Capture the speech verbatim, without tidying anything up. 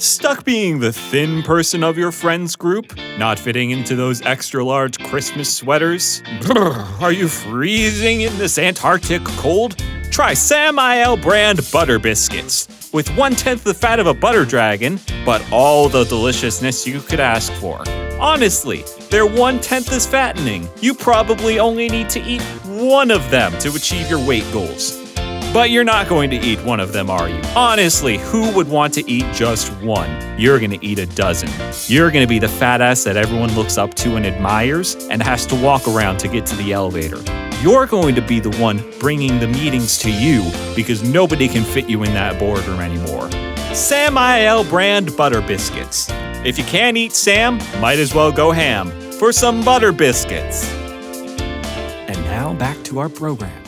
Stuck being the thin person of your friends group? Not fitting into those extra large Christmas sweaters? Brr, are you freezing in this Antarctic cold? Try Samael brand butter biscuits. With one-tenth the fat of a butter dragon, but all the deliciousness you could ask for. Honestly, they're one-tenth as fattening. You probably only need to eat one of them to achieve your weight goals. But you're not going to eat one of them, are you? Honestly, who would want to eat just one? You're gonna eat a dozen. You're gonna be the fat ass that everyone looks up to and admires and has to walk around to get to the elevator. You're going to be the one bringing the meetings to you because nobody can fit you in that boardroom anymore. Samael brand butter biscuits. If you can't eat Sam, might as well go ham for some butter biscuits. And now back to our program.